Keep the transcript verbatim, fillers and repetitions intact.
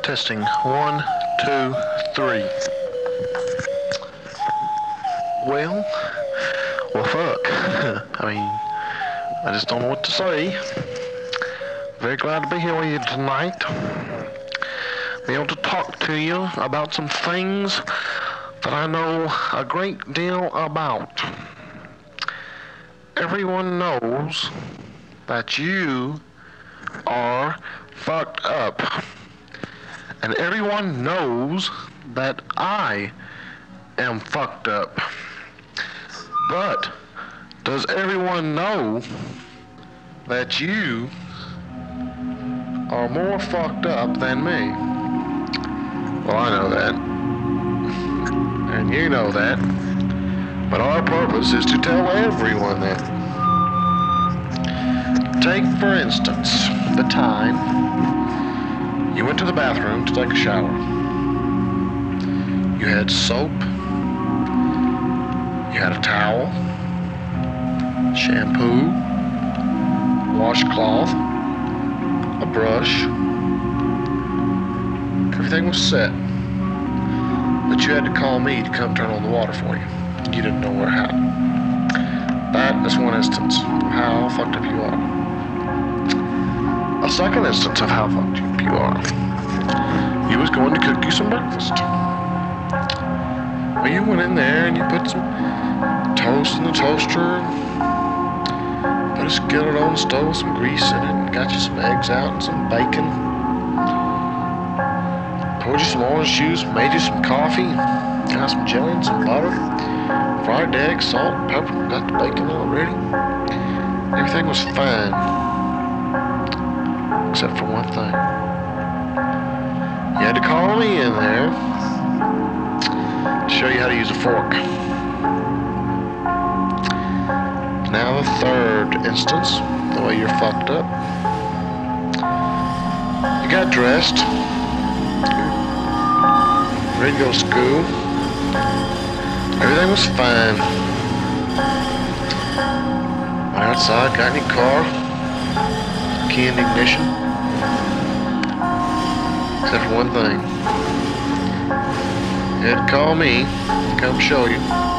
Testing. One, two, three. Well, well, fuck. I mean, I just don't know what to say. Very glad to be here with you tonight. Be able to talk to you about some things that I know a great deal about. Everyone knows that you are fucked up. And everyone knows that I am fucked up. But does everyone know that you are more fucked up than me? Well, I know that. And you know that. But our purpose is to tell everyone that. Take, for instance, the time you went to the bathroom to take a shower. You had soap. You had a towel. Shampoo. Washcloth. A brush. Everything was set. But you had to call me to come turn on the water for you. You didn't know where how. That is one instance of how fucked up you are. A second instance of how fucked up you are. You was going to cook you some breakfast. Well, you went in there and you put some toast in the toaster, put a skillet on the stove, some grease in it, and got you some eggs out and some bacon. Poured you some orange juice, made you some coffee, got some jelly and some butter, fried eggs, salt, pepper, got the bacon all ready. Everything was fine. Except for one thing. You had to call me in there to show you how to use a fork. Now the third instance, the way you're fucked up. You got dressed, ready to go to school. Everything was fine. Went outside, got in your car, key in the ignition. Except for one thing. You had to call me to come show you.